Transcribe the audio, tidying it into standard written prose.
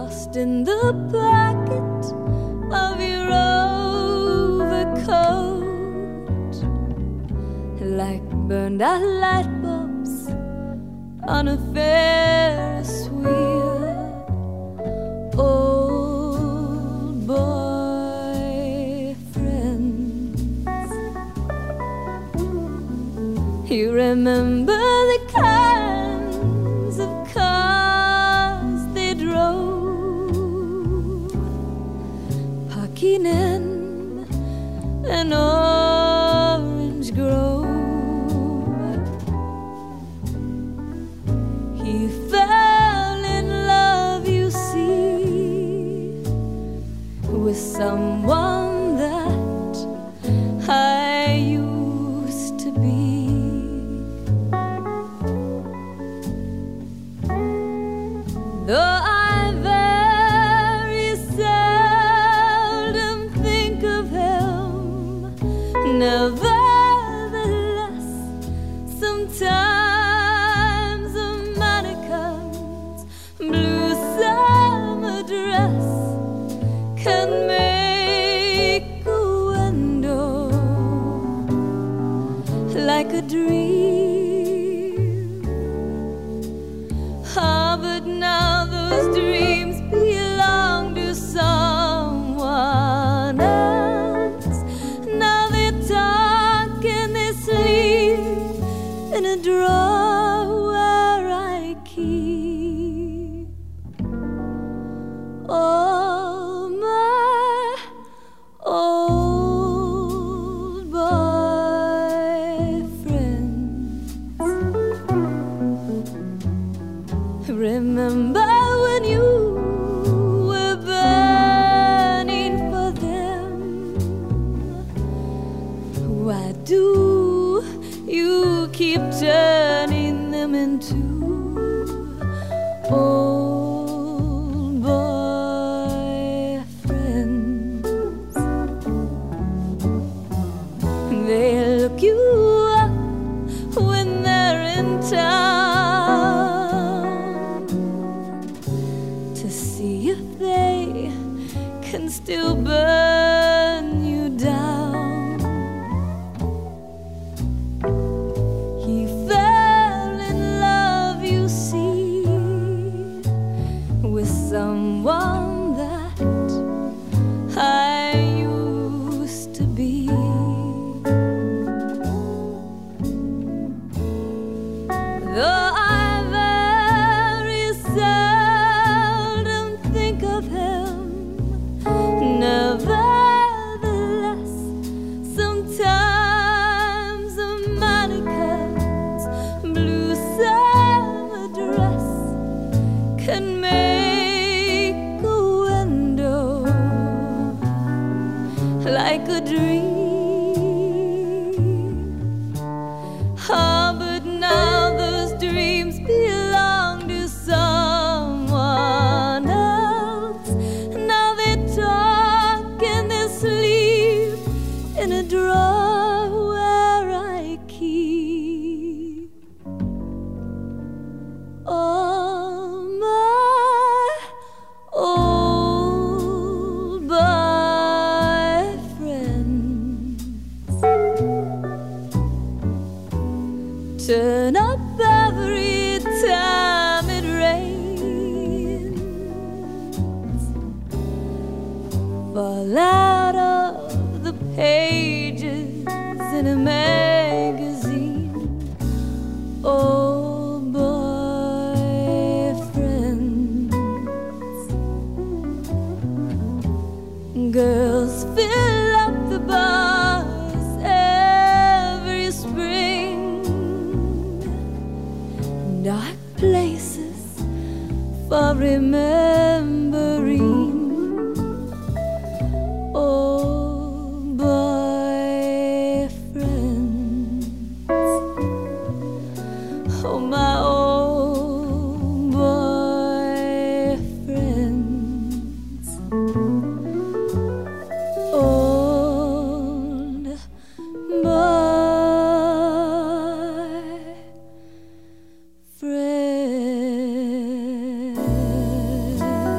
lost in the pocket of your overcoat, like burned out light bulbs on a Ferris wheel. Old boyfriends, you remember the kinds of cars they drove, parking in an orange grove. He fell in love, you see, with someone that I used to be. Though I very seldom think of him, nevertheless, sometimes a mannequin's blue summer dress can make a window like a dream. Ah, but now those dreams belong to someone else. Now they talk and they sleep in a drawer where I keep all my old boyfriends. Remember when you were burning for them? Why do you keep turning them into old boyfriends? They look you up when they're in town to see if they can still burn you down. He fell in love, you see, with someone that I used to be. Though I very seldom think of him, nevertheless, sometimes a mannequin's blue summer dress can make a window like a dream. Ah, but now those dreams belong to someone else. Now they talk and they sleep in a drawer where I keep all my old boyfriends. Turn up every time it rains, fall out of the pages in a magazine. Old boyfriends, girls fill up the bars every spring, dark places for remembering. Old boyfriends, oh my old boyfriends, old boyfriends.